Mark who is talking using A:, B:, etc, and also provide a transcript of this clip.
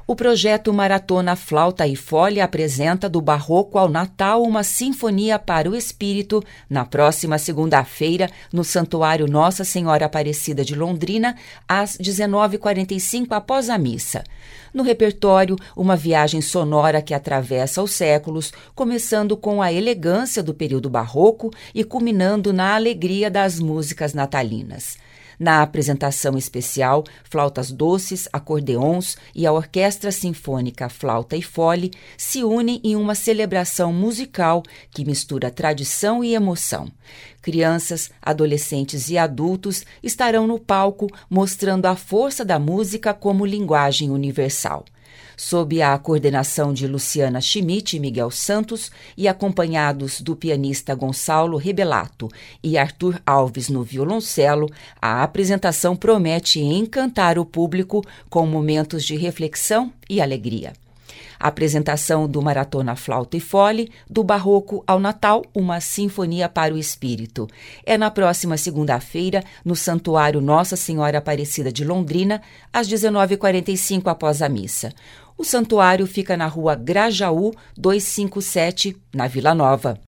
A: O projeto Maratona Flauta e Folha apresenta Do Barroco ao Natal uma Sinfonia para o Espírito na próxima segunda-feira no Santuário Nossa Senhora Aparecida de Londrina, às 19h45 após a missa. No repertório, uma viagem sonora que atravessa os séculos, começando com a elegância do período barroco e culminando na alegria das músicas natalinas. Na apresentação especial, flautas doces, acordeons e a Orquestra Sinfônica Flauta e Fole se unem em uma celebração musical que mistura tradição e emoção. Crianças, adolescentes e adultos estarão no palco mostrando a força da música como linguagem universal. Sob a coordenação de Luciana Schmidt e Miguel Santos e acompanhados do pianista Gonçalo Rebelato e Arthur Alves no violoncelo, a apresentação promete encantar o público com momentos de reflexão e alegria. A apresentação do Maratona Flauta e Fole, Do Barroco ao Natal, uma Sinfonia para o Espírito. É na próxima segunda-feira, no Santuário Nossa Senhora Aparecida de Londrina, às 19h45 após a missa. O santuário fica na rua Grajaú 257, na Vila Nova.